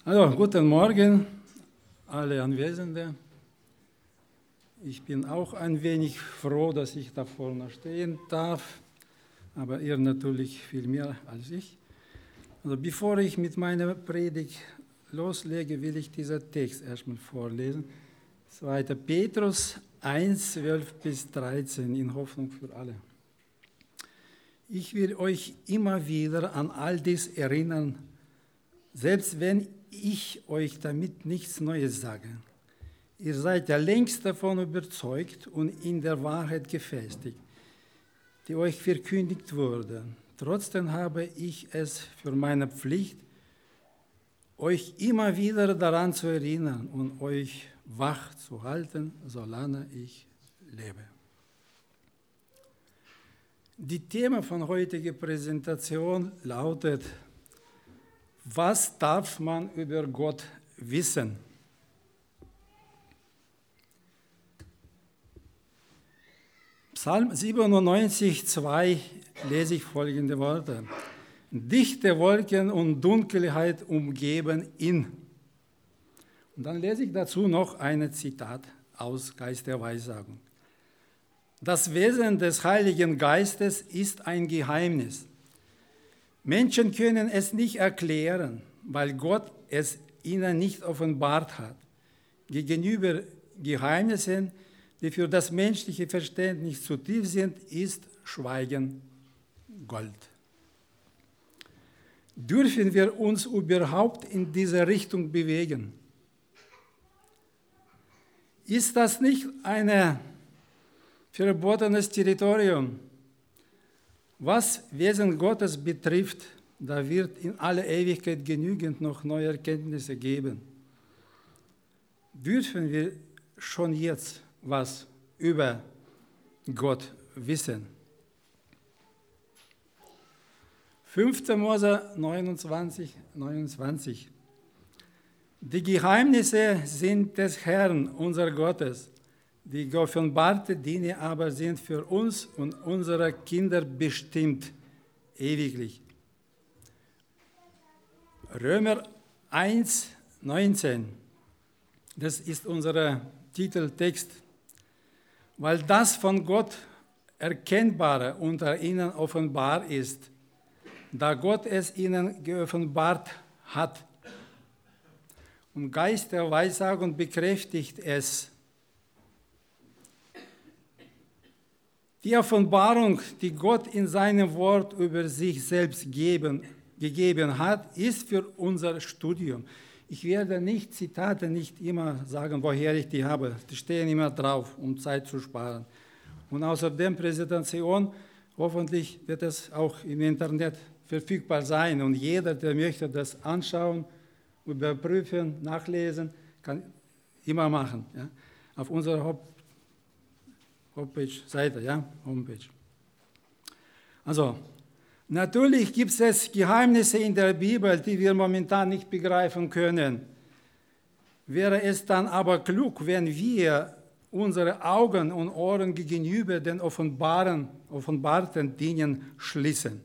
Also, guten Morgen, alle Anwesenden. Ich bin auch ein wenig froh, dass ich da vorne stehen darf, aber ihr natürlich viel mehr als ich. Also, bevor ich mit meiner Predigt loslege, will ich diesen Text erstmal vorlesen. 2. Petrus 1, 12 bis 13, in Hoffnung für alle. Ich will euch immer wieder an all dies erinnern, selbst wenn ich euch damit nichts Neues sage. Ihr seid ja längst davon überzeugt und in der Wahrheit gefestigt, die euch verkündigt wurde. Trotzdem habe ich es für meine Pflicht, euch immer wieder daran zu erinnern und euch wach zu halten, solange ich lebe. Die Thema von heutiger Präsentation lautet: Was darf man über Gott wissen? Psalm 97, 2 lese ich folgende Worte: Dichte Wolken und Dunkelheit umgeben ihn. Und dann lese ich dazu noch ein Zitat aus Geist der Weissagung. Das Wesen des Heiligen Geistes ist ein Geheimnis. Menschen können es nicht erklären, weil Gott es ihnen nicht offenbart hat. Gegenüber Geheimnissen, die für das menschliche Verständnis zu tief sind, ist Schweigen Gold. Dürfen wir uns überhaupt in diese Richtung bewegen? Ist das nicht ein verbotenes Territorium? Was Wesen Gottes betrifft, da wird in aller Ewigkeit genügend noch neue Erkenntnisse geben. Dürfen wir schon jetzt was über Gott wissen? 5. Mose 29, 29. Die Geheimnisse sind des Herrn, unser Gottes. Die geoffenbarten Dinge aber sind für uns und unsere Kinder bestimmt, ewiglich. Römer 1, 19. Das ist unser Titeltext. Weil das von Gott Erkennbare unter ihnen offenbar ist, da Gott es ihnen geoffenbart hat. Und Geist der Weissagung bekräftigt es. Die Offenbarung, die Gott in seinem Wort über sich selbst gegeben hat, ist für unser Studium. Ich werde Zitate nicht immer sagen, woher ich die habe. Die stehen immer drauf, um Zeit zu sparen. Und außerdem Präsentation, hoffentlich wird es auch im Internet verfügbar sein. Und jeder, der möchte das anschauen, überprüfen, nachlesen, kann immer machen. Ja? Auf unserer Homepage. Also, natürlich gibt es Geheimnisse in der Bibel, die wir momentan nicht begreifen können. Wäre es dann aber klug, wenn wir unsere Augen und Ohren gegenüber den offenbarten Dingen schließen.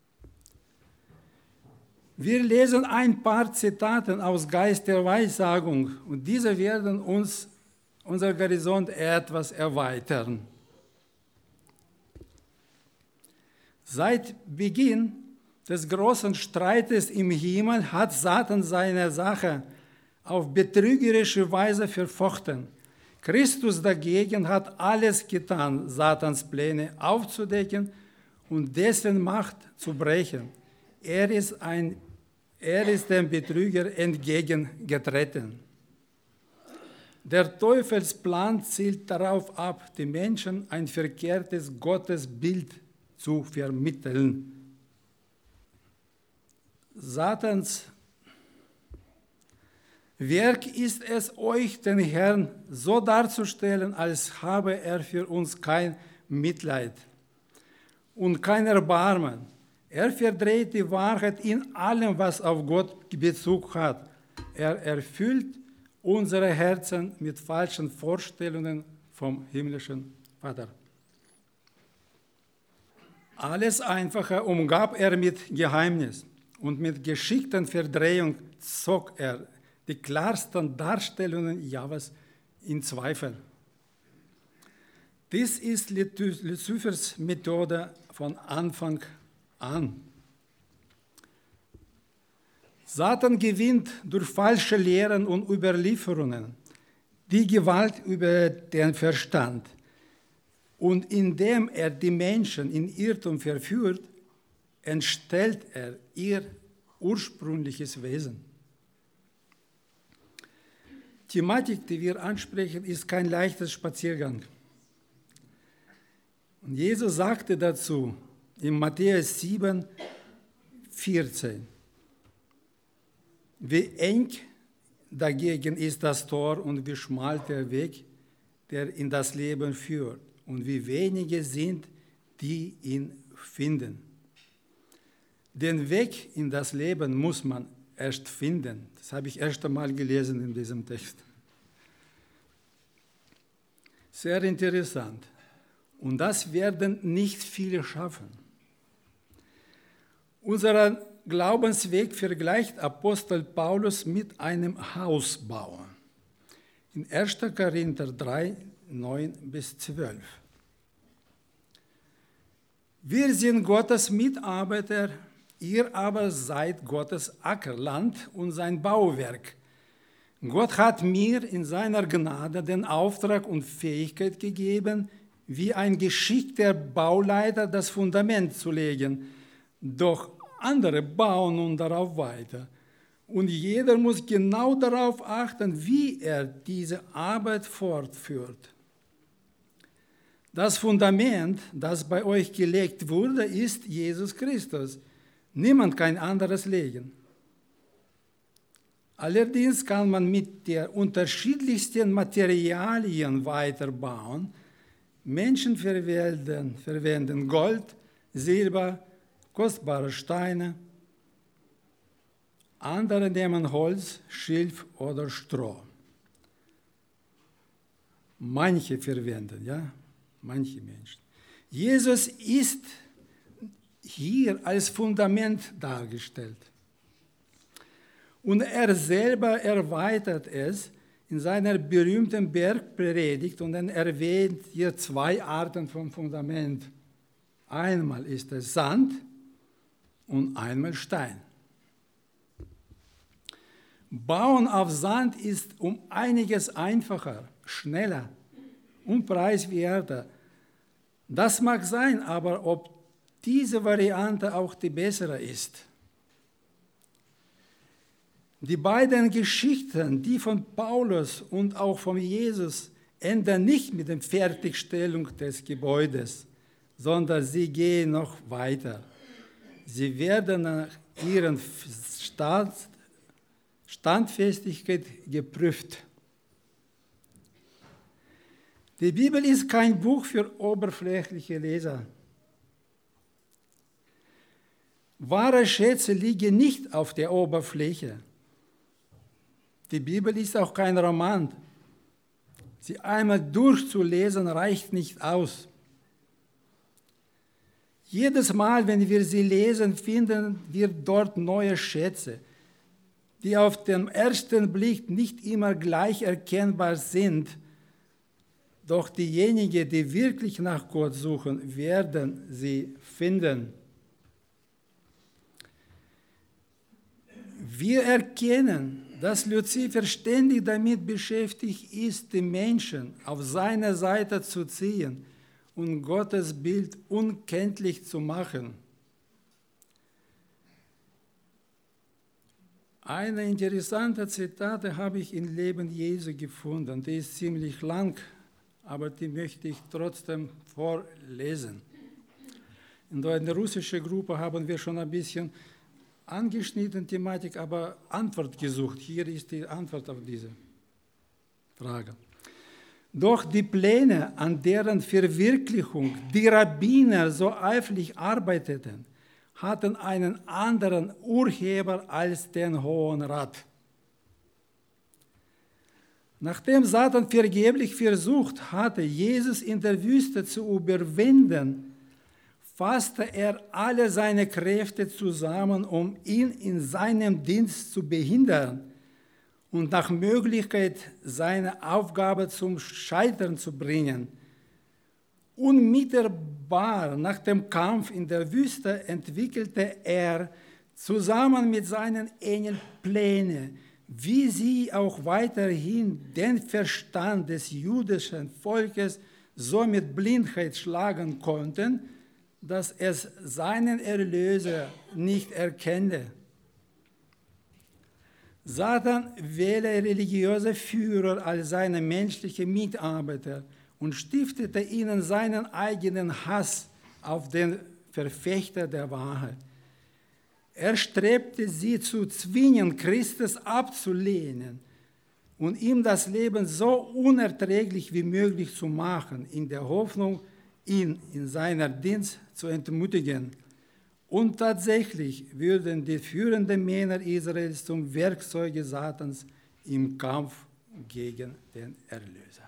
Wir lesen ein paar Zitate aus Geist der Weissagung und diese werden uns unser Horizont etwas erweitern. Seit Beginn des großen Streites im Himmel hat Satan seine Sache auf betrügerische Weise verfochten. Christus dagegen hat alles getan, Satans Pläne aufzudecken und dessen Macht zu brechen. Er ist dem Betrüger entgegengetreten. Der Teufelsplan zielt darauf ab, den Menschen ein verkehrtes Gottesbild zu vermitteln. Satans Werk ist es, euch den Herrn so darzustellen, als habe er für uns kein Mitleid und kein Erbarmen. Er verdreht die Wahrheit in allem, was auf Gott Bezug hat. Er erfüllt unsere Herzen mit falschen Vorstellungen vom himmlischen Vater. Alles Einfache umgab er mit Geheimnis und mit geschickter Verdrehung zog er die klarsten Darstellungen Jahwes in Zweifel. Dies ist Luzifers Methode von Anfang an. Satan gewinnt durch falsche Lehren und Überlieferungen die Gewalt über den Verstand. Und indem er die Menschen in Irrtum verführt, entstellt er ihr ursprüngliches Wesen. Die Thematik, die wir ansprechen, ist kein leichter Spaziergang. Und Jesus sagte dazu in Matthäus 7, 14, wie eng dagegen ist das Tor und wie schmal der Weg, der in das Leben führt, und wie wenige sind, die ihn finden. Den Weg in das Leben muss man erst finden. Das habe ich erst einmal gelesen in diesem Text. Sehr interessant. Und das werden nicht viele schaffen. Unseren Glaubensweg vergleicht Apostel Paulus mit einem Hausbauer. In 1. Korinther 3, 9-12. Wir sind Gottes Mitarbeiter, ihr aber seid Gottes Ackerland und sein Bauwerk. Gott hat mir in seiner Gnade den Auftrag und Fähigkeit gegeben, wie ein geschickter Bauleiter das Fundament zu legen. Doch andere bauen nun darauf weiter. Und jeder muss genau darauf achten, wie er diese Arbeit fortführt. Das Fundament, das bei euch gelegt wurde, ist Jesus Christus. Niemand kann anderes legen. Allerdings kann man mit den unterschiedlichsten Materialien weiterbauen. Menschen verwenden Gold, Silber, kostbare Steine. Andere nehmen Holz, Schilf oder Stroh. Manche Menschen. Jesus ist hier als Fundament dargestellt. Und er selber erweitert es in seiner berühmten Bergpredigt und er erwähnt hier 2 Arten von Fundament. Einmal ist es Sand und einmal Stein. Bauen auf Sand ist um einiges einfacher, schneller und preiswerter. Das mag sein, aber ob diese Variante auch die bessere ist. Die beiden Geschichten, die von Paulus und auch von Jesus, enden nicht mit der Fertigstellung des Gebäudes, sondern sie gehen noch weiter. Sie werden nach ihrer Standfestigkeit geprüft. Die Bibel ist kein Buch für oberflächliche Leser. Wahre Schätze liegen nicht auf der Oberfläche. Die Bibel ist auch kein Roman. Sie einmal durchzulesen reicht nicht aus. Jedes Mal, wenn wir sie lesen, finden wir dort neue Schätze, die auf den ersten Blick nicht immer gleich erkennbar sind. Doch diejenigen, die wirklich nach Gott suchen, werden sie finden. Wir erkennen, dass Luzifer ständig damit beschäftigt ist, die Menschen auf seine Seite zu ziehen und Gottes Bild unkenntlich zu machen. Eine interessante Zitate habe ich im Leben Jesu gefunden. Die ist ziemlich lang, aber die möchte ich trotzdem vorlesen. In der russischen Gruppe haben wir schon ein bisschen angeschnitten Thematik, aber Antwort gesucht. Hier ist die Antwort auf diese Frage. Doch die Pläne, an deren Verwirklichung die Rabbiner so eifrig arbeiteten, hatten einen anderen Urheber als den Hohen Rat. Nachdem Satan vergeblich versucht hatte, Jesus in der Wüste zu überwinden, fasste er alle seine Kräfte zusammen, um ihn in seinem Dienst zu behindern und nach Möglichkeit seine Aufgabe zum Scheitern zu bringen. Unmittelbar nach dem Kampf in der Wüste entwickelte er zusammen mit seinen Engeln Pläne, wie sie auch weiterhin den Verstand des jüdischen Volkes so mit Blindheit schlagen konnten, dass es seinen Erlöser nicht erkannte. Satan wähle religiöse Führer als seine menschlichen Mitarbeiter und stiftete ihnen seinen eigenen Hass auf den Verfechter der Wahrheit. Er strebte sie zu zwingen, Christus abzulehnen und ihm das Leben so unerträglich wie möglich zu machen, in der Hoffnung, ihn in seiner Dienst zu entmutigen. Und tatsächlich würden die führenden Männer Israels zum Werkzeuge Satans im Kampf gegen den Erlöser.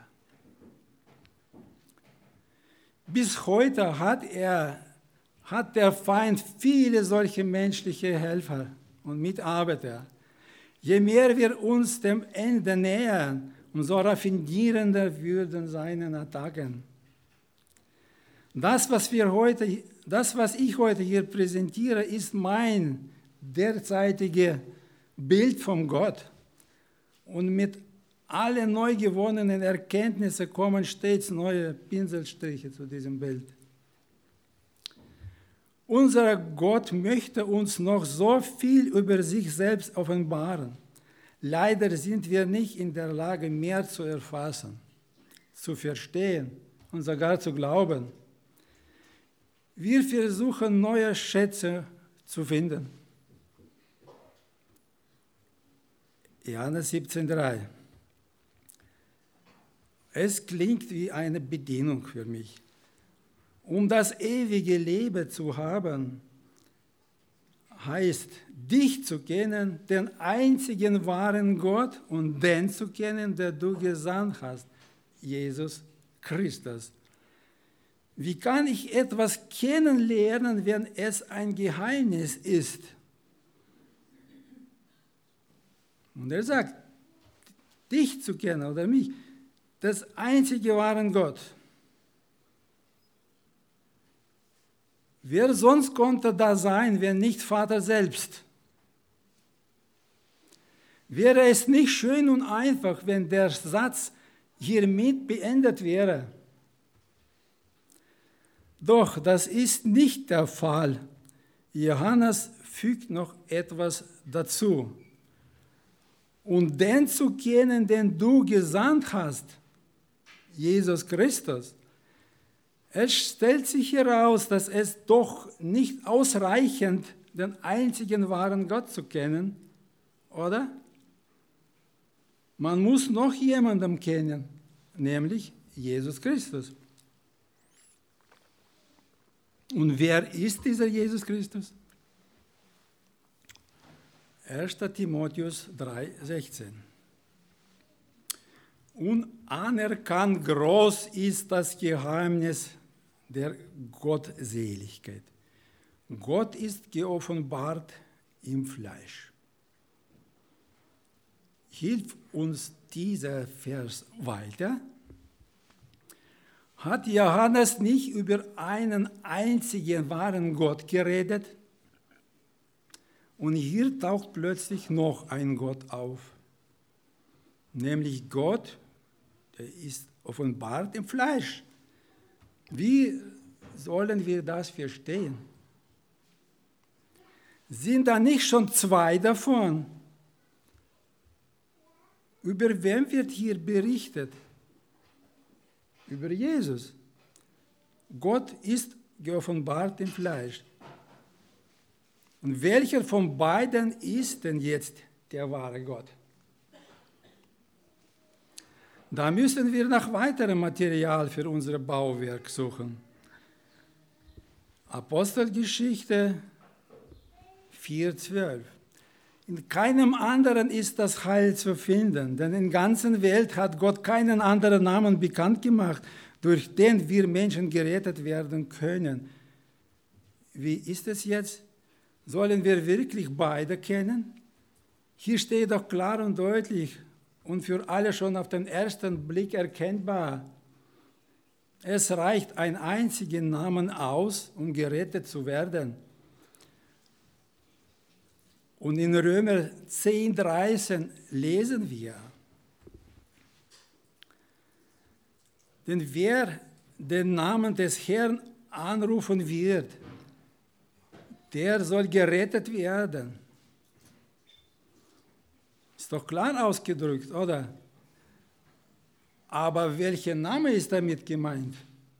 Bis heute hat der Feind viele solche menschliche Helfer und Mitarbeiter. Je mehr wir uns dem Ende nähern, umso raffinierender würden seine Attacken. Das, was ich heute hier präsentiere, ist mein derzeitiges Bild von Gott. Und mit allen neu gewonnenen Erkenntnissen kommen stets neue Pinselstriche zu diesem Bild. Unser Gott möchte uns noch so viel über sich selbst offenbaren. Leider sind wir nicht in der Lage, mehr zu erfassen, zu verstehen und sogar zu glauben. Wir versuchen, neue Schätze zu finden. Johannes 17,3. Es klingt wie eine Bedienung für mich. Um das ewige Leben zu haben, heißt, dich zu kennen, den einzigen wahren Gott, und den zu kennen, der du gesandt hast, Jesus Christus. Wie kann ich etwas kennenlernen, wenn es ein Geheimnis ist? Und er sagt, dich zu kennen oder mich, das einzige wahren Gott. Wer sonst konnte da sein, wenn nicht Vater selbst? Wäre es nicht schön und einfach, wenn der Satz hiermit beendet wäre? Doch das ist nicht der Fall. Johannes fügt noch etwas dazu. Und den zu kennen, den du gesandt hast, Jesus Christus. Es stellt sich heraus, dass es doch nicht ausreichend, den einzigen wahren Gott zu kennen, oder? Man muss noch jemanden kennen, nämlich Jesus Christus. Und wer ist dieser Jesus Christus? 1. Timotheus 3,16. Unanerkannt groß ist das Geheimnis der Gottseligkeit. Gott ist geoffenbart im Fleisch. Hilft uns dieser Vers weiter? Hat Johannes nicht über einen einzigen wahren Gott geredet? Und hier taucht plötzlich noch ein Gott auf, nämlich Gott, der ist offenbart im Fleisch. Wie sollen wir das verstehen? Sind da nicht schon zwei davon? Über wen wird hier berichtet? Über Jesus. Gott ist geoffenbart im Fleisch. Und welcher von beiden ist denn jetzt der wahre Gott? Da müssen wir nach weiterem Material für unser Bauwerk suchen. Apostelgeschichte 4,12. In keinem anderen ist das Heil zu finden, denn in der ganzen Welt hat Gott keinen anderen Namen bekannt gemacht, durch den wir Menschen gerettet werden können. wie ist es jetzt? Sollen wir wirklich beide kennen? Hier steht doch klar und deutlich und für alle schon auf den ersten Blick erkennbar: Es reicht ein einziger Name aus, um gerettet zu werden. Und in Römer 10,13 lesen wir: Denn wer den Namen des Herrn anrufen wird, der soll gerettet werden. Ist doch klar ausgedrückt, oder? Aber welcher Name ist damit gemeint?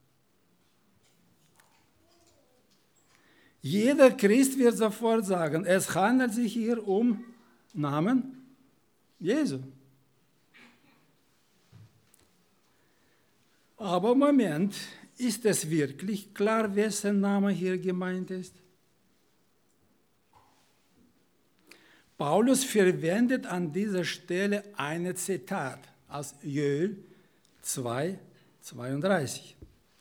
Jeder Christ wird sofort sagen, es handelt sich hier um Namen Jesu. Aber Moment, ist es wirklich klar, wessen Name hier gemeint ist? Paulus verwendet an dieser Stelle ein Zitat aus Joel 2,32.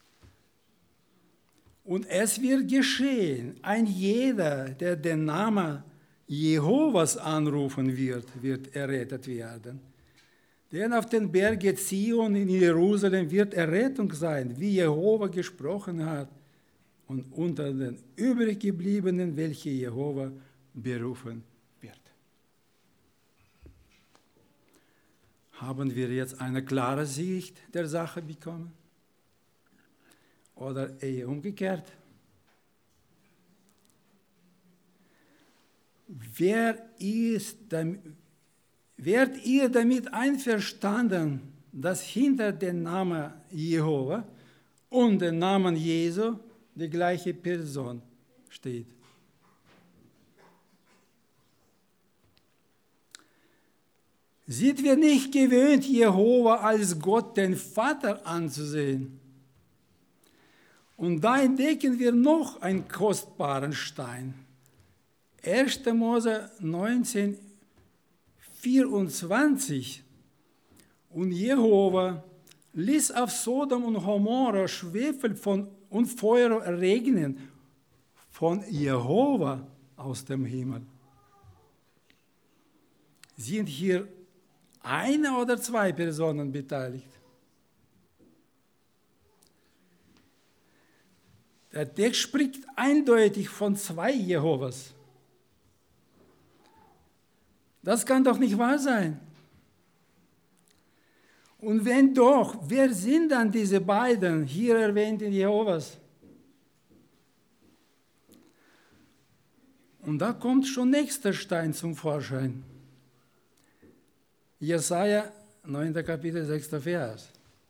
Und es wird geschehen, ein jeder, der den Namen Jehovas anrufen wird, wird errettet werden. Denn auf den Bergen Zion in Jerusalem wird Errettung sein, wie Jehova gesprochen hat, und unter den übriggebliebenen, welche Jehova berufen wird. Haben wir jetzt eine klare Sicht der Sache bekommen? Oder eher umgekehrt? Wärt ihr damit einverstanden, dass hinter dem Namen Jehova und dem Namen Jesu die gleiche Person steht? Sind wir nicht gewöhnt, Jehova als Gott, den Vater, anzusehen? Und da entdecken wir noch einen kostbaren Stein. 1. Mose 19,24. Und Jehova ließ auf Sodom und Gomorra Schwefel und Feuer regnen von Jehova aus dem Himmel. Sind hier eine oder zwei Personen beteiligt? Der Text spricht eindeutig von zwei Jehovas. Das kann doch nicht wahr sein. Und wenn doch, wer sind dann diese beiden hier erwähnten Jehovas? Und da kommt schon nächster Stein zum Vorschein. Jesaja 9. Kapitel 6. Vers.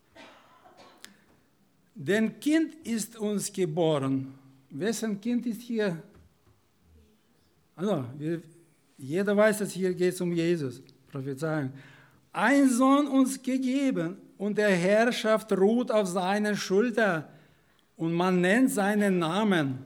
Denn Kind ist uns geboren. Wessen Kind ist hier? Also, jeder weiß, dass hier geht es um Jesus. Prophezeiung. Ein Sohn uns gegeben und der Herrschaft ruht auf seinen Schultern und man nennt seinen Namen.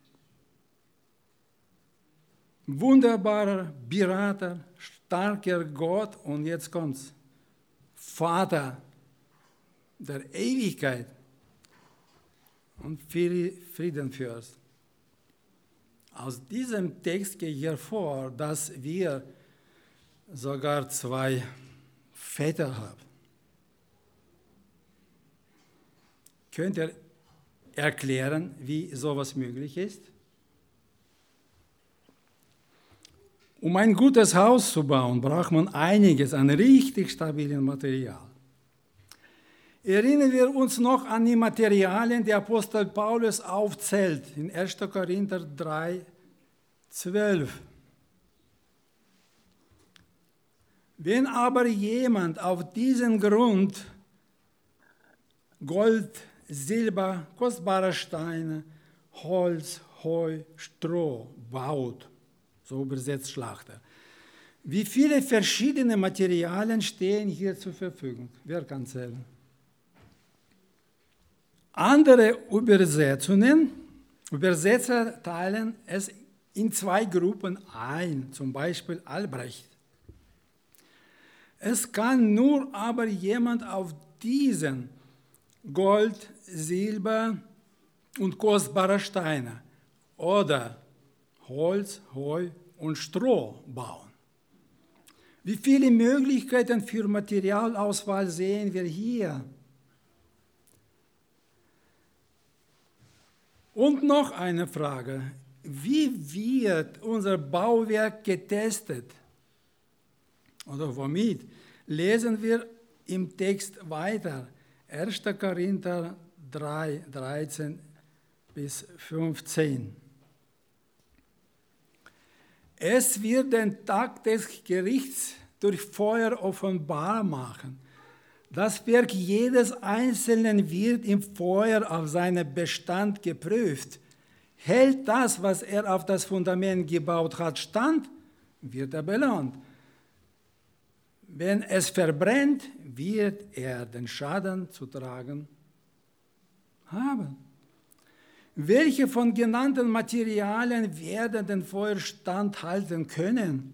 Wunderbarer Berater, starker Gott und jetzt kommt's. Vater der Ewigkeit und Friedenfürst. Aus diesem Text geht hervor, dass wir sogar zwei Väter haben. Könnt ihr erklären, wie sowas möglich ist? Um ein gutes Haus zu bauen, braucht man einiges an richtig stabilem Material. Erinnern wir uns noch an die Materialien, die Apostel Paulus aufzählt in 1. Korinther 3, 12. Wenn aber jemand auf diesen Grund Gold, Silber, kostbare Steine, Holz, Heu, Stroh baut, so übersetzt Schlachter, wie viele verschiedene Materialien stehen hier zur Verfügung? Wer kann zählen? Andere Übersetzer teilen es in zwei Gruppen ein, zum Beispiel Albrecht. Es kann nur aber jemand auf diesen Gold, Silber und kostbare Steine oder Holz, Heu und Stroh bauen. Wie viele Möglichkeiten für Materialauswahl sehen wir hier? Und noch eine Frage. Wie wird unser Bauwerk getestet? Oder womit? Lesen wir im Text weiter. 1. Korinther 3, 13 bis 15. Es wird den Tag des Gerichts durch Feuer offenbar machen. Das Werk jedes Einzelnen wird im Feuer auf seinen Bestand geprüft. Hält das, was er auf das Fundament gebaut hat, stand, wird er belohnt. Wenn es verbrennt, wird er den Schaden zu tragen haben. Welche von genannten Materialien werden den Feuer standhalten können?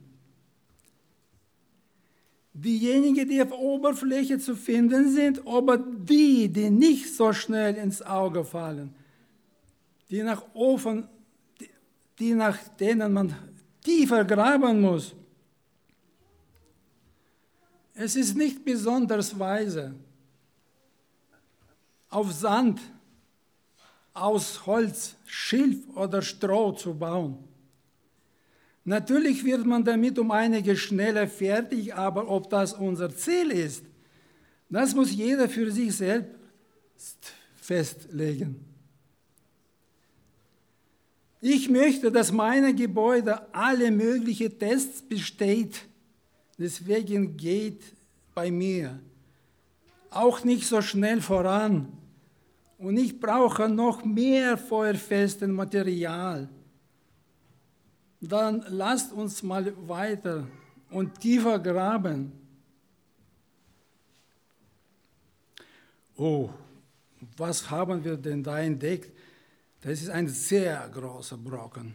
Diejenigen, die auf der Oberfläche zu finden sind, aber die nicht so schnell ins Auge fallen, die nach denen man tiefer graben muss. Es ist nicht besonders weise, auf Sand, aus Holz, Schilf oder Stroh zu bauen. Natürlich wird man damit um einiges schneller fertig, aber ob das unser Ziel ist, das muss jeder für sich selbst festlegen. Ich möchte, dass meine Gebäude alle möglichen Tests besteht. Deswegen geht bei mir auch nicht so schnell voran. Und ich brauche noch mehr feuerfestes Material. Dann lasst uns mal weiter und tiefer graben. Oh, was haben wir denn da entdeckt? Das ist ein sehr großer Brocken.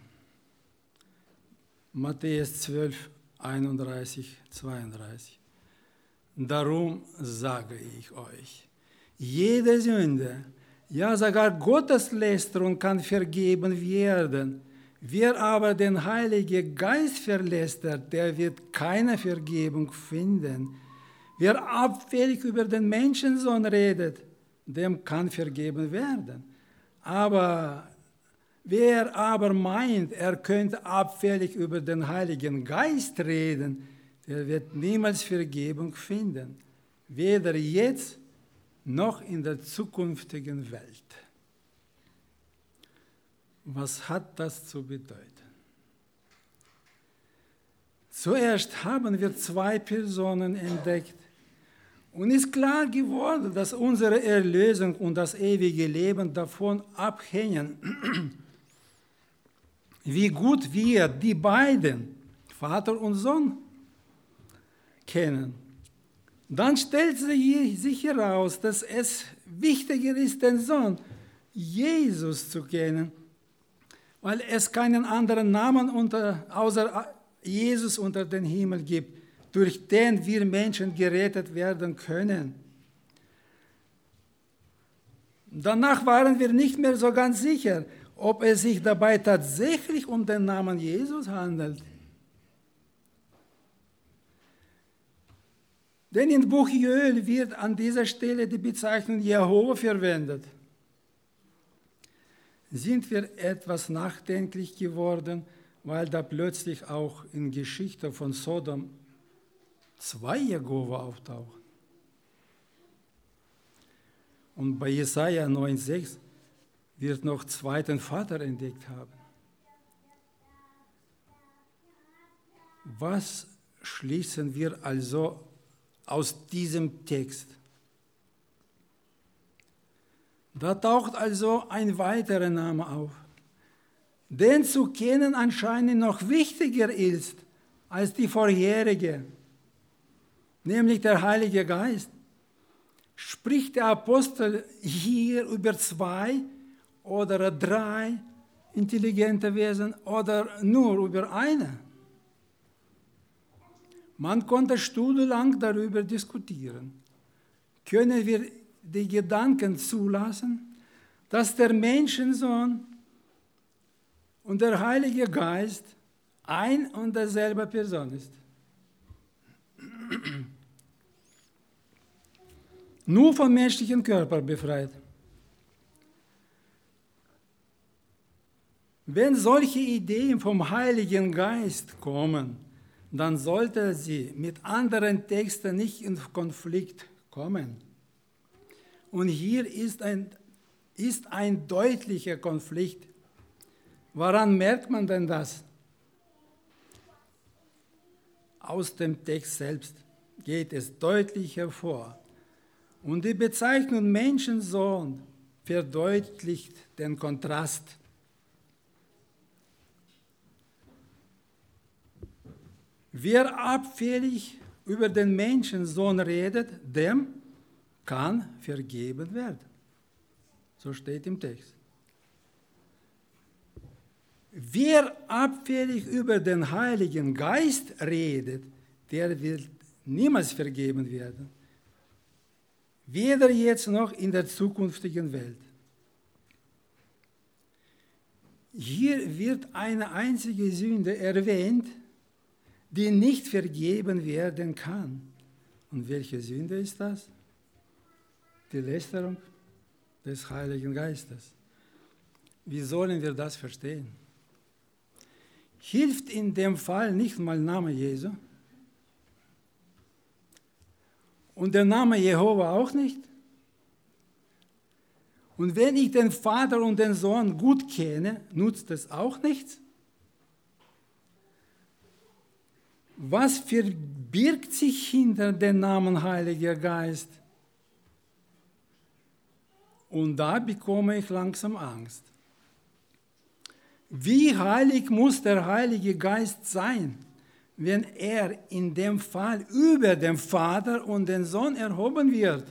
Matthäus 12, 31, 32. Darum sage ich euch, jede Sünde, ja sogar Gotteslästerung kann vergeben werden. Wer aber den Heiligen Geist verlästert, der wird keine Vergebung finden. Wer abfällig über den Menschensohn redet, dem kann vergeben werden. Aber wer aber meint, er könnte abfällig über den Heiligen Geist reden, der wird niemals Vergebung finden. Weder jetzt noch in der zukünftigen Welt. Was hat das zu bedeuten? Zuerst haben wir zwei Personen entdeckt und ist klar geworden, dass unsere Erlösung und das ewige Leben davon abhängen, wie gut wir die beiden, Vater und Sohn, kennen. Dann stellt sich heraus, dass es wichtiger ist, den Sohn Jesus zu kennen, weil es keinen anderen Namen außer Jesus unter den Himmel gibt, durch den wir Menschen gerettet werden können. Danach waren wir nicht mehr so ganz sicher, ob es sich dabei tatsächlich um den Namen Jesus handelt. Denn im Buch Joel wird an dieser Stelle die Bezeichnung Jehova verwendet. Sind wir etwas nachdenklich geworden, weil da plötzlich auch in Geschichte von Sodom zwei Jehova auftauchen. Und bei Jesaja 9,6 wird noch zweiten Vater entdeckt haben. Was schließen wir also aus diesem Text? Da taucht also ein weiterer Name auf, den zu kennen anscheinend noch wichtiger ist als die vorherige, nämlich der Heilige Geist. Spricht der Apostel hier über zwei oder drei intelligente Wesen oder nur über eine? Man konnte stundenlang darüber diskutieren. Können wir die Gedanken zulassen, dass der Menschensohn und der Heilige Geist ein und derselbe Person ist. Nur vom menschlichen Körper befreit. Wenn solche Ideen vom Heiligen Geist kommen, dann sollte sie mit anderen Texten nicht in Konflikt kommen. Und hier ist ein deutlicher Konflikt. Woran merkt man denn das? Aus dem Text selbst geht es deutlich hervor. Und die Bezeichnung Menschensohn verdeutlicht den Kontrast. Wer abfällig über den Menschensohn redet, dem kann vergeben werden. So steht im Text. Wer abfällig über den Heiligen Geist redet, der wird niemals vergeben werden. Weder jetzt noch in der zukünftigen Welt. Hier wird eine einzige Sünde erwähnt, die nicht vergeben werden kann. Und welche Sünde ist das? Die Lästerung des Heiligen Geistes. Wie sollen wir das verstehen? Hilft in dem Fall nicht mal Name Jesu? Und der Name Jehova auch nicht? Und wenn ich den Vater und den Sohn gut kenne, nutzt es auch nichts? Was verbirgt sich hinter dem Namen Heiliger Geist? Und da bekomme ich langsam Angst. Wie heilig muss der Heilige Geist sein, wenn er in dem Fall über den Vater und den Sohn erhoben wird?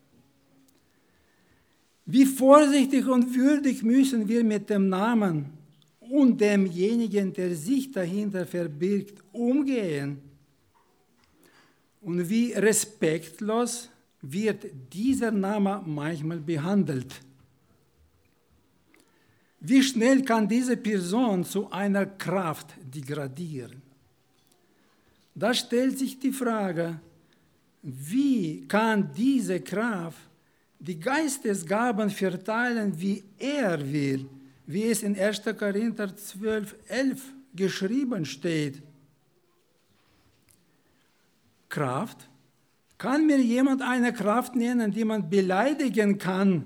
Wie vorsichtig und würdig müssen wir mit dem Namen und demjenigen, der sich dahinter verbirgt, umgehen? Und wie respektlos wird dieser Name manchmal behandelt? Wie schnell kann diese Person zu einer Kraft degradieren? Da stellt sich die Frage, wie kann diese Kraft die Geistesgaben verteilen, wie er will, wie es in 1. Korinther 12,11 geschrieben steht. Kraft? Kann mir jemand eine Kraft nennen, die man beleidigen kann?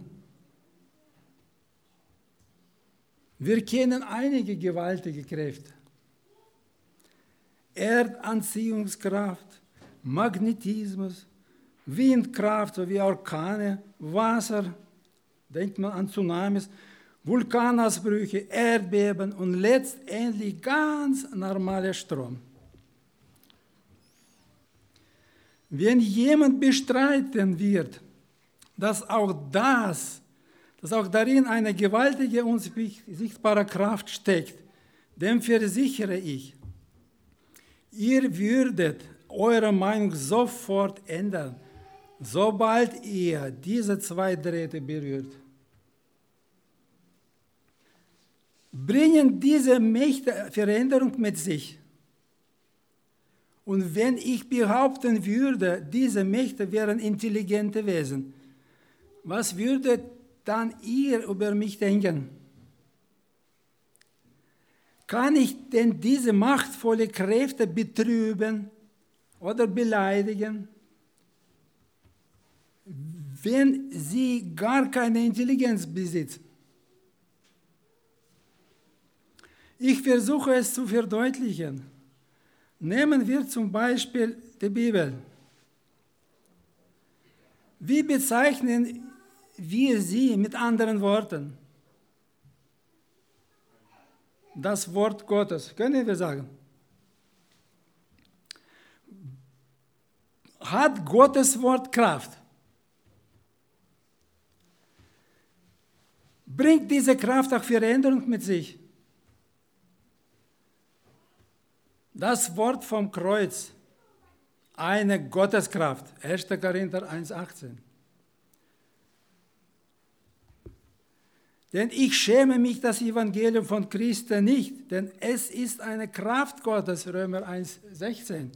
Wir kennen einige gewaltige Kräfte. Erdanziehungskraft, Magnetismus, Windkraft sowie Orkane, Wasser, denkt man an Tsunamis, Vulkanausbrüche, Erdbeben und letztendlich ganz normaler Strom. Wenn jemand bestreiten wird, dass auch darin eine gewaltige, unsichtbare Kraft steckt, dem versichere ich, ihr würdet eure Meinung sofort ändern, sobald ihr diese zwei Drähte berührt. Bringen diese Mächte Veränderung mit sich. Und wenn ich behaupten würde, diese Mächte wären intelligente Wesen, was würdet dann ihr über mich denken? Kann ich denn diese machtvolle Kräfte betrüben oder beleidigen, wenn sie gar keine Intelligenz besitzen? Ich versuche es zu verdeutlichen. Nehmen wir zum Beispiel die Bibel. Wie bezeichnen wir sie mit anderen Worten? Das Wort Gottes, können wir sagen. Hat Gottes Wort Kraft? Bringt diese Kraft auch Veränderung mit sich? Das Wort vom Kreuz, eine Gotteskraft, 1. Korinther 1,18. Denn ich schäme mich das Evangelium von Christus nicht, denn es ist eine Kraft Gottes, Römer 1,16.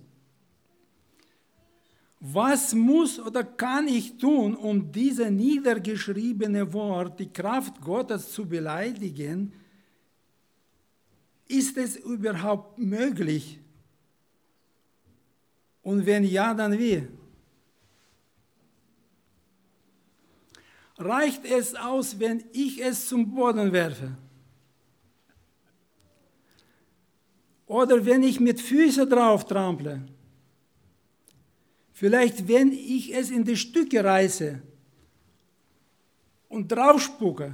Was muss oder kann ich tun, um diese niedergeschriebene Wort, die Kraft Gottes zu beleidigen? Ist es überhaupt möglich? Und wenn ja, dann wie? Reicht es aus, wenn ich es zum Boden werfe? Oder wenn ich mit Füßen drauf trample? Vielleicht, wenn ich es in die Stücke reiße und drauf spucke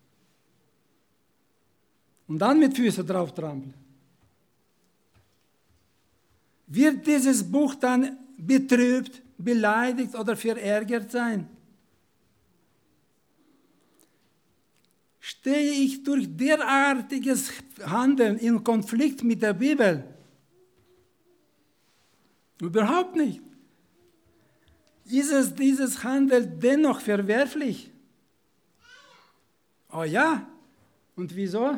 und dann mit Füßen drauf trample. Wird dieses Buch dann betrübt, beleidigt oder verärgert sein? Stehe ich durch derartiges Handeln in Konflikt mit der Bibel? Überhaupt nicht. Ist dieses Handeln dennoch verwerflich? Oh ja, und wieso?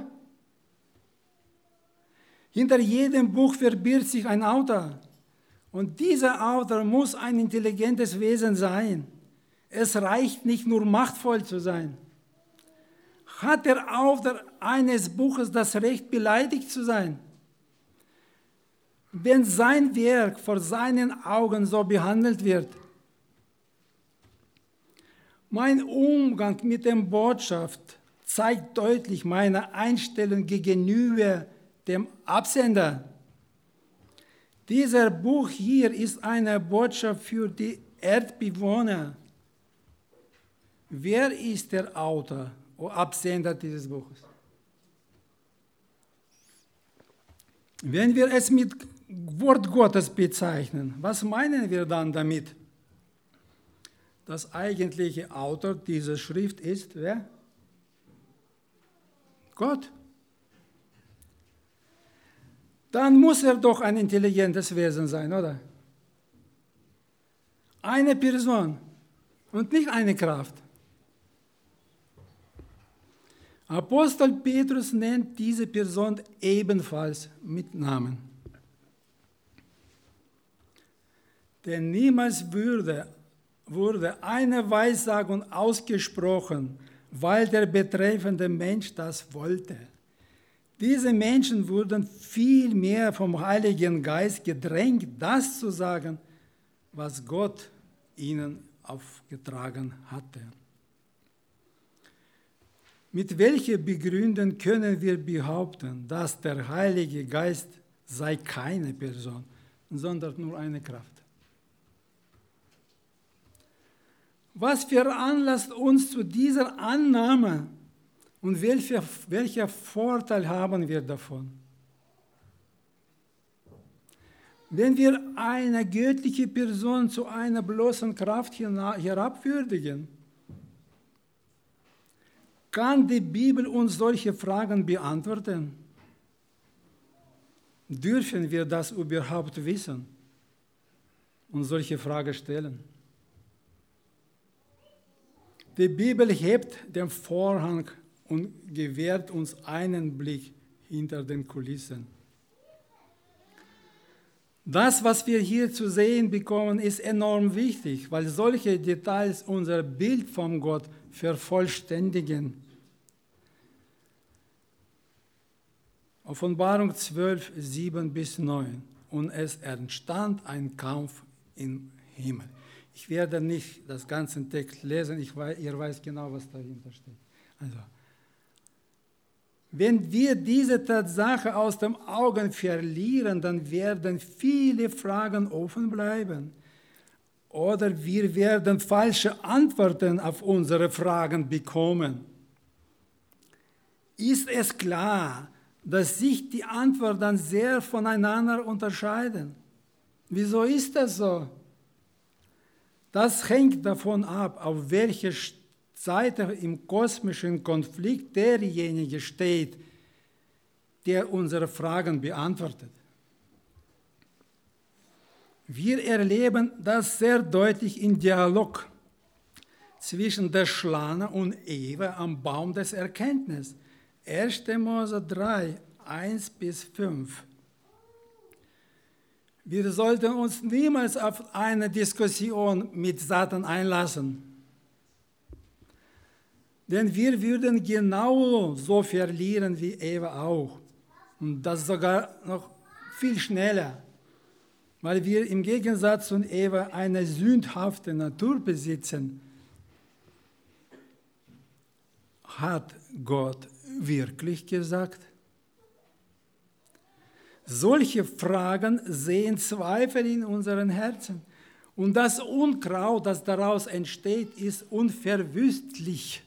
Hinter jedem Buch verbirgt sich ein Autor. Und dieser Autor muss ein intelligentes Wesen sein. Es reicht nicht nur machtvoll zu sein. Hat der Autor eines Buches das Recht, beleidigt zu sein? Wenn sein Werk vor seinen Augen so behandelt wird. Mein Umgang mit der Botschaft zeigt deutlich meine Einstellung gegenüber dem Absender. Dieser Buch hier ist eine Botschaft für die Erdbewohner. Wer ist der Autor oder Absender dieses Buches? Wenn wir es mit Wort Gottes bezeichnen, was meinen wir dann damit? Das eigentliche Autor dieser Schrift ist wer? Gott. Dann muss er doch ein intelligentes Wesen sein, oder? Eine Person und nicht eine Kraft. Apostel Petrus nennt diese Person ebenfalls mit Namen. Denn niemals wurde eine Weissagung ausgesprochen, weil der betreffende Mensch das wollte. Diese Menschen wurden vielmehr vom Heiligen Geist gedrängt, das zu sagen, was Gott ihnen aufgetragen hatte. Mit welcher Begründung können wir behaupten, dass der Heilige Geist sei keine Person, sondern nur eine Kraft? Was veranlasst uns zu dieser Annahme und welcher Vorteil haben wir davon? Wenn wir eine göttliche Person zu einer bloßen Kraft herabwürdigen, kann die Bibel uns solche Fragen beantworten? Dürfen wir das überhaupt wissen und solche Fragen stellen? Die Bibel hebt den Vorhang und gewährt uns einen Blick hinter den Kulissen. Das, was wir hier zu sehen bekommen, ist enorm wichtig, weil solche Details unser Bild von Gott vervollständigen. Offenbarung 12, 7-9. Und es entstand ein Kampf im Himmel. Ich werde nicht das ganze Text lesen, ihr weißt genau, was dahinter steht. Also, wenn wir diese Tatsache aus den Augen verlieren, dann werden viele Fragen offen bleiben. Oder wir werden falsche Antworten auf unsere Fragen bekommen. Ist es klar, dass sich die Antworten dann sehr voneinander unterscheiden? Wieso ist das so? Das hängt davon ab, auf welcher Seite im kosmischen Konflikt derjenige steht, der unsere Fragen beantwortet. Wir erleben das sehr deutlich im Dialog zwischen der Schlange und Eva am Baum des Erkenntnisses. 1. Mose 3, 1-5. Wir sollten uns niemals auf eine Diskussion mit Satan einlassen. Denn wir würden genauso verlieren wie Eva auch. Und das sogar noch viel schneller. Weil wir im Gegensatz zu Eva eine sündhafte Natur besitzen. Hat Gott wirklich gesagt? Solche Fragen sehen Zweifel in unseren Herzen. Und das Unkraut, das daraus entsteht, ist unverwüstlich.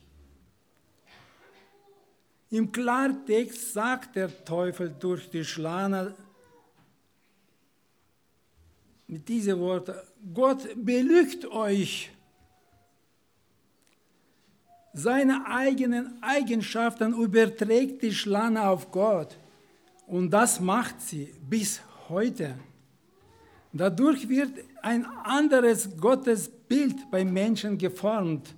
Im Klartext sagt der Teufel durch die Schlange mit diesen Worten: Gott belügt euch. Seine eigenen Eigenschaften überträgt die Schlange auf Gott. Und das macht sie bis heute. Dadurch wird ein anderes Gottesbild beim Menschen geformt.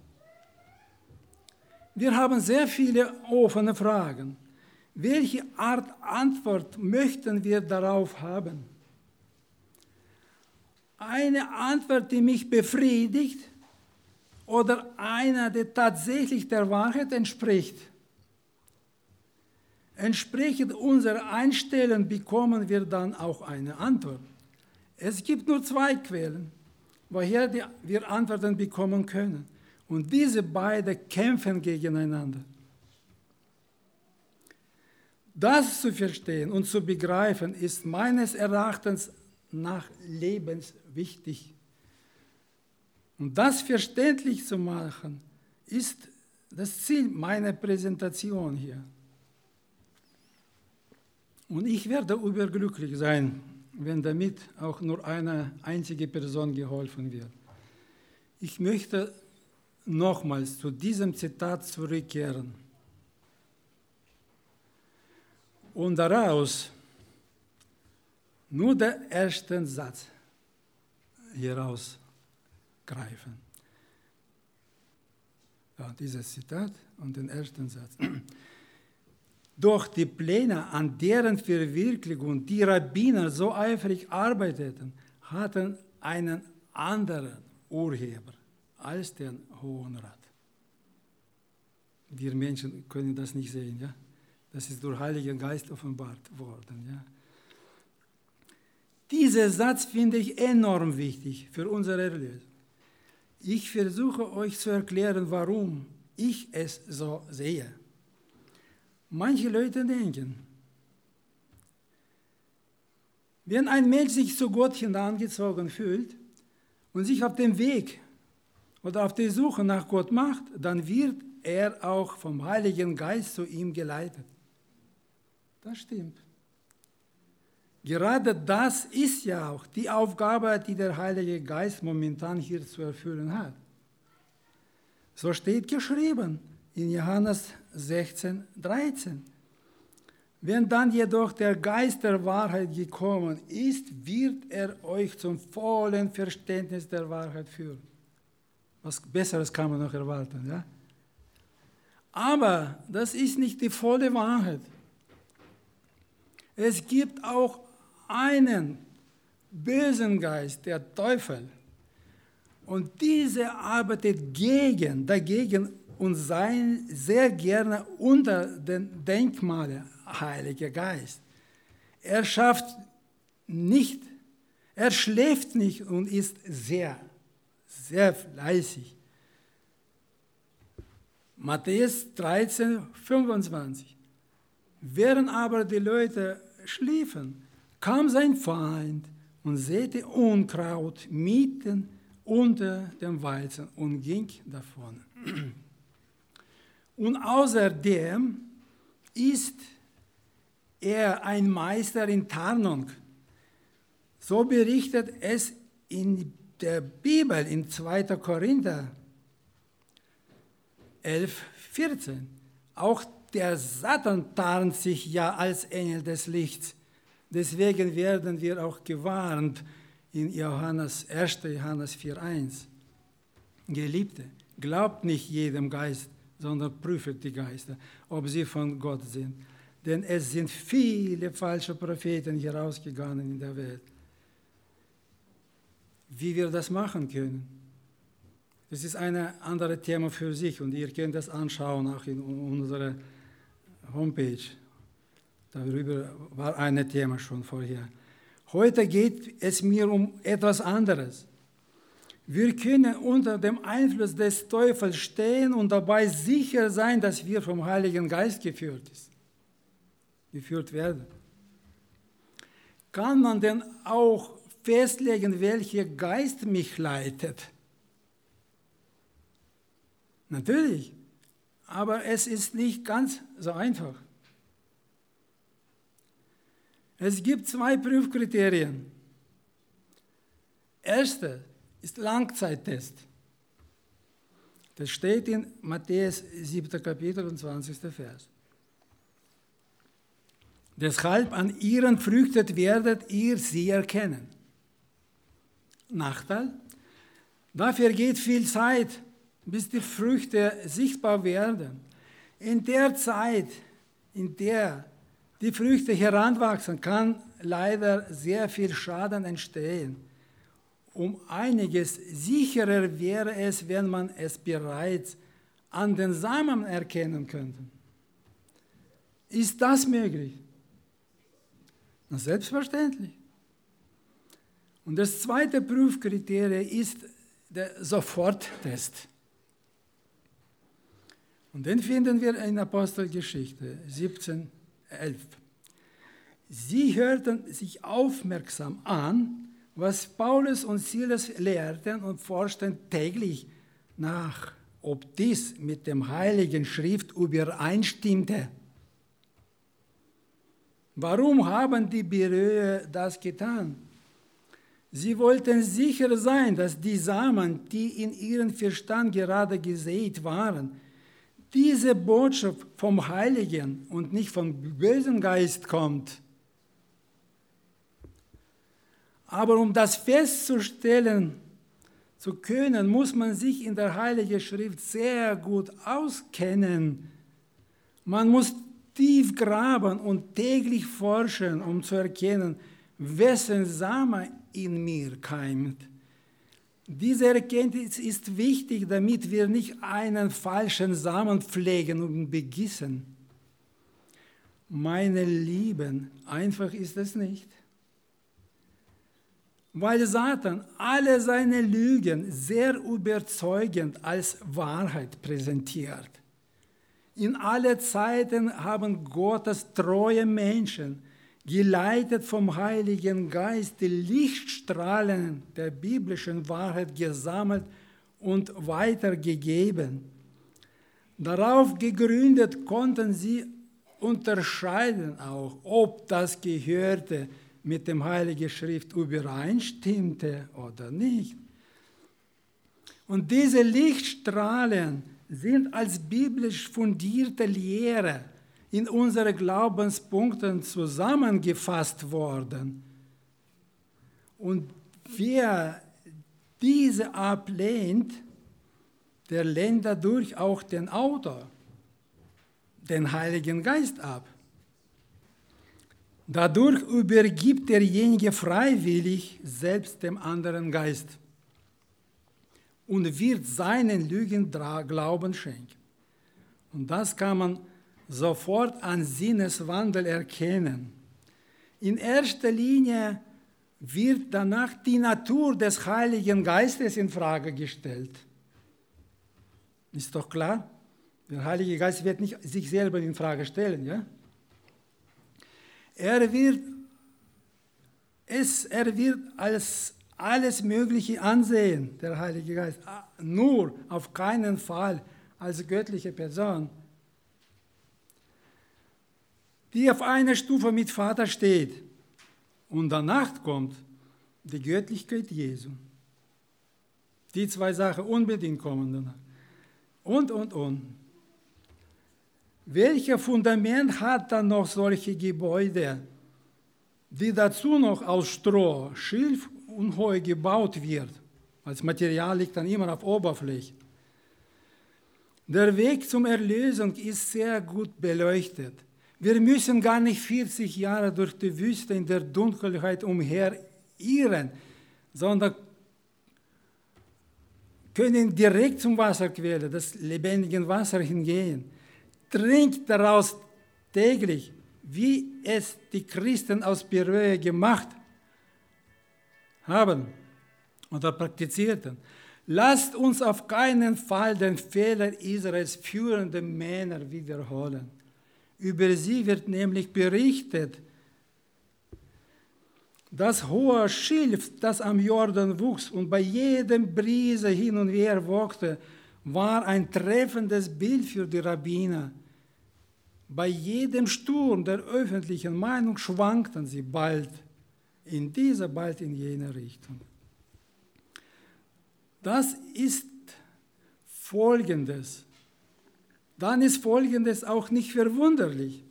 Wir haben sehr viele offene Fragen. Welche Art Antwort möchten wir darauf haben? Eine Antwort, die mich befriedigt, oder eine, die tatsächlich der Wahrheit entspricht? Entsprechend unserer Einstellung bekommen wir dann auch eine Antwort. Es gibt nur zwei Quellen, woher wir Antworten bekommen können. Und diese beiden kämpfen gegeneinander. Das zu verstehen und zu begreifen, ist meines Erachtens nach lebenswichtig. Und das verständlich zu machen, ist das Ziel meiner Präsentation hier. Und ich werde überglücklich sein, wenn damit auch nur eine einzige Person geholfen wird. Ich möchte nochmals zu diesem Zitat zurückkehren und daraus nur den ersten Satz hierausgreifen. Ja, dieses Zitat und den ersten Satz. Doch die Pläne, an deren Verwirklichung die Rabbiner so eifrig arbeiteten, hatten einen anderen Urheber als den Hohen Rat. Wir Menschen können das nicht sehen, ja? Das ist durch Heiligen Geist offenbart worden, ja? Dieser Satz finde ich enorm wichtig für unsere Erlösung. Ich versuche euch zu erklären, warum ich es so sehe. Manche Leute denken, wenn ein Mensch sich zu Gott hinangezogen fühlt und sich auf dem Weg oder auf der Suche nach Gott macht, dann wird er auch vom Heiligen Geist zu ihm geleitet. Das stimmt. Gerade das ist ja auch die Aufgabe, die der Heilige Geist momentan hier zu erfüllen hat. So steht geschrieben in Johannes 16, 13. Wenn dann jedoch der Geist der Wahrheit gekommen ist, wird er euch zum vollen Verständnis der Wahrheit führen. Was Besseres kann man noch erwarten, ja? Aber das ist nicht die volle Wahrheit. Es gibt auch einen bösen Geist, der Teufel. Und dieser arbeitet dagegen und sei sehr gerne unter den Denkmalen Heiliger Geist. Er schläft nicht und ist sehr, sehr fleißig. Matthäus 13, 25. Während aber die Leute schliefen, kam sein Feind und säte Unkraut mitten unter dem Weizen und ging davon. Und außerdem ist er ein Meister in Tarnung. So berichtet es in der Bibel in 2. Korinther 11, 14. Auch der Satan tarnt sich ja als Engel des Lichts. Deswegen werden wir auch gewarnt in 1. Johannes 4,1. Geliebte, Glaubt nicht jedem Geist, sondern prüft die Geister, ob sie von Gott sind. Denn es sind viele falsche Propheten herausgegangen in der Welt. Wie wir das machen können, das ist ein anderes Thema für sich und ihr könnt das anschauen, auch in unserer Homepage. Darüber war ein Thema schon vorher. Heute geht es mir um etwas anderes. Wir können unter dem Einfluss des Teufels stehen und dabei sicher sein, dass wir vom Heiligen Geist geführt werden. Kann man denn auch festlegen, welcher Geist mich leitet? Natürlich, aber es ist nicht ganz so einfach. Es gibt 2 Prüfkriterien. Erste ist Langzeittest. Das steht in Matthäus 7. Kapitel und 20. Vers. Deshalb an ihren Früchten werdet ihr sie erkennen. Nachteil? Dafür geht viel Zeit, bis die Früchte sichtbar werden. In der Zeit, in der die Früchte heranwachsen, kann leider sehr viel Schaden entstehen. Um einiges sicherer wäre es, wenn man es bereits an den Samen erkennen könnte. Ist das möglich? Na, selbstverständlich. Und das zweite Prüfkriterium ist der Soforttest. Und den finden wir in Apostelgeschichte 17:11. Sie hörten sich aufmerksam an, was Paulus und Silas lehrten und forschten täglich nach, ob dies mit dem Heiligen Schrift übereinstimmte. Warum haben die Bereer das getan? Sie wollten sicher sein, dass die Samen, die in ihren Verstand gerade gesät waren, diese Botschaft vom Heiligen und nicht vom bösen Geist kommt. Aber um das festzustellen zu können, muss man sich in der Heiligen Schrift sehr gut auskennen. Man muss tief graben und täglich forschen, um zu erkennen, wessen Same in mir keimt. Diese Erkenntnis ist wichtig, damit wir nicht einen falschen Samen pflegen und begießen. Meine Lieben, einfach ist es nicht. Weil Satan alle seine Lügen sehr überzeugend als Wahrheit präsentiert. In alle Zeiten haben Gottes treue Menschen, geleitet vom Heiligen Geist, die Lichtstrahlen der biblischen Wahrheit gesammelt und weitergegeben. Darauf gegründet konnten sie unterscheiden auch, ob das Gehörte mit dem Heiligen Schrift übereinstimmte oder nicht. Und diese Lichtstrahlen sind als biblisch fundierte Lehre in unsere Glaubenspunkten zusammengefasst worden. Und wer diese ablehnt, der lehnt dadurch auch den Autor, den Heiligen Geist ab. Dadurch übergibt derjenige freiwillig selbst dem anderen Geist und wird seinen Lügen Glauben schenken. Und das kann man sofort an Sinneswandel erkennen. In erster Linie wird danach die Natur des Heiligen Geistes in Frage gestellt. Ist doch klar? Der Heilige Geist wird nicht sich selber in Frage stellen, ja? Er wird als alles Mögliche ansehen, der Heilige Geist, nur auf keinen Fall als göttliche Person, die auf einer Stufe mit Vater steht. Und danach kommt die Göttlichkeit Jesu. Die 2 Sachen unbedingt kommen danach. Und. Welches Fundament hat dann noch solche Gebäude, die dazu noch aus Stroh, Schilf und Heu gebaut wird? Als Material liegt dann immer auf Oberfläche. Der Weg zur Erlösung ist sehr gut beleuchtet. Wir müssen gar nicht 40 Jahre durch die Wüste in der Dunkelheit umherirren, sondern können direkt zum Wasserquelle, das lebendige Wasser, hingehen. Trinkt daraus täglich, wie es die Christen aus Beröa gemacht haben oder praktizierten. Lasst uns auf keinen Fall den Fehler Israels führenden Männer wiederholen. Über sie wird nämlich berichtet, das hohe Schilf, das am Jordan wuchs und bei jedem Brise hin und her wogte, war ein treffendes Bild für die Rabbiner. Bei jedem Sturm der öffentlichen Meinung schwankten sie bald in diese, bald in jene Richtung. Das ist Folgendes. Dann ist Folgendes auch nicht verwunderlich.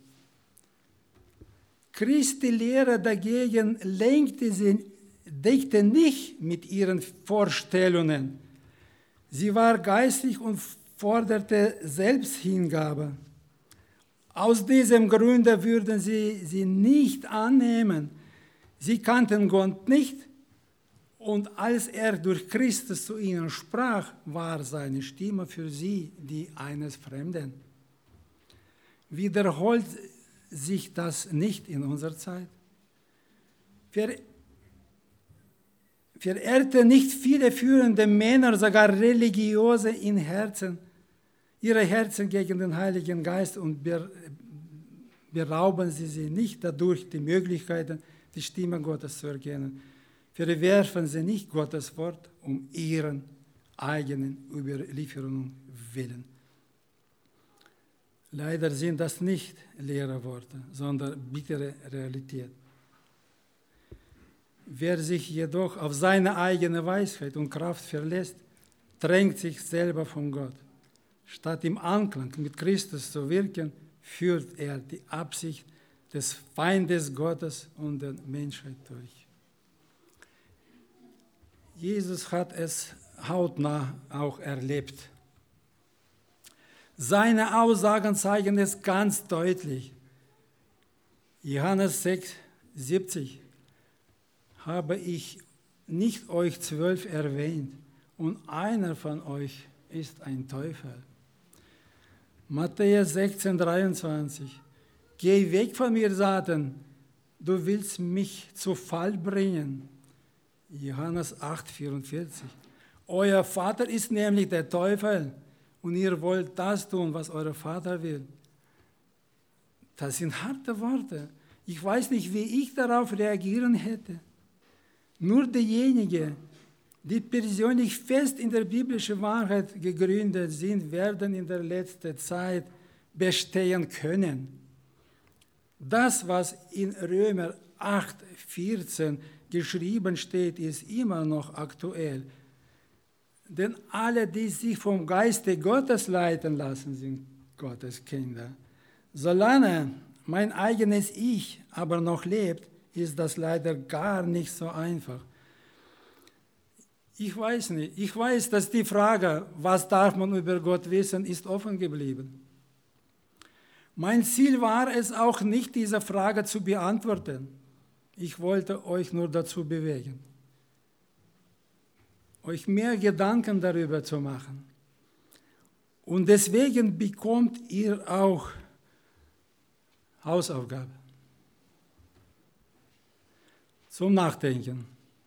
Christi Lehre dagegen deckte nicht mit ihren Vorstellungen. Sie war geistlich und forderte Selbsthingabe. Aus diesem Grunde würden sie nicht annehmen. Sie kannten Gott nicht, und als er durch Christus zu ihnen sprach, war seine Stimme für sie die eines Fremden. Wiederholt sich das nicht in unserer Zeit? Verehrte nicht viele führende Männer, sogar Religiöse ihre Herzen gegen den Heiligen Geist und berauben sie nicht dadurch die Möglichkeiten, die Stimme Gottes zu erkennen. Verwerfen sie nicht Gottes Wort um ihren eigenen Überlieferungen willen. Leider sind das nicht leere Worte, sondern bittere Realität. Wer sich jedoch auf seine eigene Weisheit und Kraft verlässt, drängt sich selber von Gott. Statt im Anklang mit Christus zu wirken, führt er die Absicht des Feindes Gottes und der Menschheit durch. Jesus hat es hautnah auch erlebt. Seine Aussagen zeigen es ganz deutlich. Johannes 6,70 habe ich nicht euch 12 erwähnt und einer von euch ist ein Teufel. Matthäus 16,23 Geh weg von mir, Satan, du willst mich zu Fall bringen. Johannes 8,44 Euer Vater ist nämlich der Teufel und ihr wollt das tun, was euer Vater will. Das sind harte Worte. Ich weiß nicht, wie ich darauf reagieren hätte. Nur diejenigen, die persönlich fest in der biblischen Wahrheit gegründet sind, werden in der letzten Zeit bestehen können. Das, was in Römer 8,14 geschrieben steht, ist immer noch aktuell. Denn alle, die sich vom Geiste Gottes leiten lassen, sind Gottes Kinder. Solange mein eigenes Ich aber noch lebt, ist das leider gar nicht so einfach. Ich weiß nicht. Ich weiß, dass die Frage, was darf man über Gott wissen, ist offen geblieben. Mein Ziel war es auch nicht, diese Frage zu beantworten. Ich wollte euch nur dazu bewegen, euch mehr Gedanken darüber zu machen. Und deswegen bekommt ihr auch Hausaufgabe zum Nachdenken.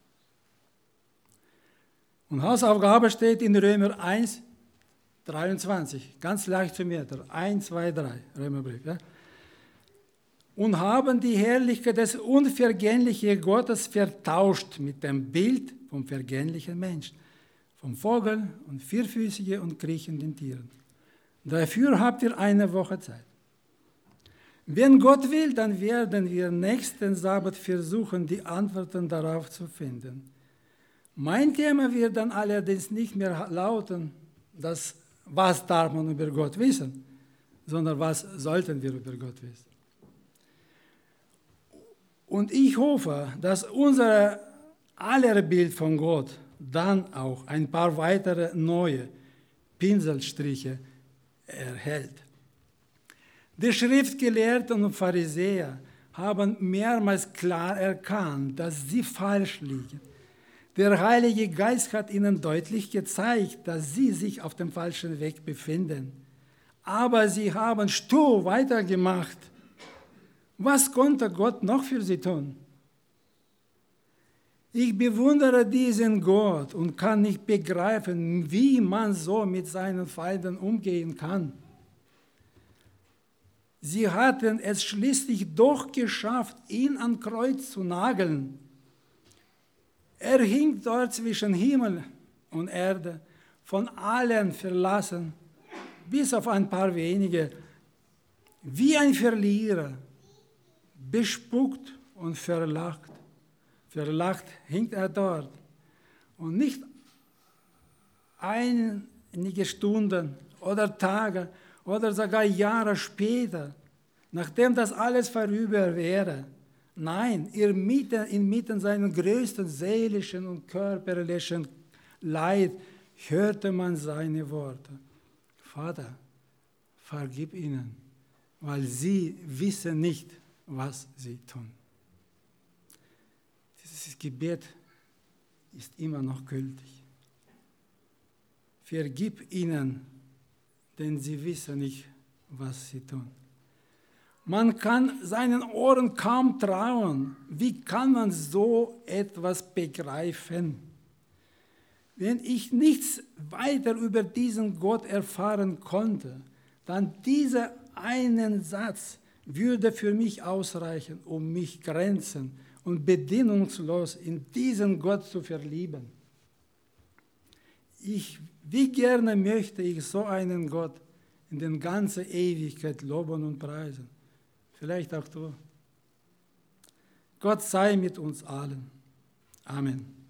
Und Hausaufgabe steht in Römer 1, 23, ganz leicht zu merken, 1, 2, 3, Römerbrief. Ja? Und haben die Herrlichkeit des unvergänglichen Gottes vertauscht mit dem Bild vom vergänglichen Menschen, vom Vogel und vierfüßigen und kriechenden Tieren. Dafür habt ihr eine Woche Zeit. Wenn Gott will, dann werden wir nächsten Sabbat versuchen, die Antworten darauf zu finden. Mein Thema wird dann allerdings nicht mehr lauten, was darf man über Gott wissen, sondern was sollten wir über Gott wissen. Und ich hoffe, dass unser aller Bild von Gott dann auch ein paar weitere neue Pinselstriche erhält. Die Schriftgelehrten und Pharisäer haben mehrmals klar erkannt, dass sie falsch liegen. Der Heilige Geist hat ihnen deutlich gezeigt, dass sie sich auf dem falschen Weg befinden. Aber sie haben stur weitergemacht. Was konnte Gott noch für sie tun? Ich bewundere diesen Gott und kann nicht begreifen, wie man so mit seinen Feinden umgehen kann. Sie hatten es schließlich doch geschafft, ihn an Kreuz zu nageln. Er hing dort zwischen Himmel und Erde, von allen verlassen, bis auf ein paar wenige, wie ein Verlierer, bespuckt und verlacht. Verlacht hing er dort. Und nicht einige Stunden oder Tage oder sogar Jahre später, nachdem das alles vorüber wäre. Nein, inmitten seiner größten seelischen und körperlichen Leid hörte man seine Worte. Vater, vergib ihnen, weil sie wissen nicht, was sie tun. Dieses Gebet ist immer noch gültig. Vergib ihnen, denn sie wissen nicht, was sie tun. Man kann seinen Ohren kaum trauen. Wie kann man so etwas begreifen? Wenn ich nichts weiter über diesen Gott erfahren konnte, dann dieser einen Satz würde für mich ausreichen, um mich grenzen und bedingungslos in diesen Gott zu verlieben. Wie gerne möchte ich so einen Gott in der ganzen Ewigkeit loben und preisen. Vielleicht auch du. Gott sei mit uns allen. Amen.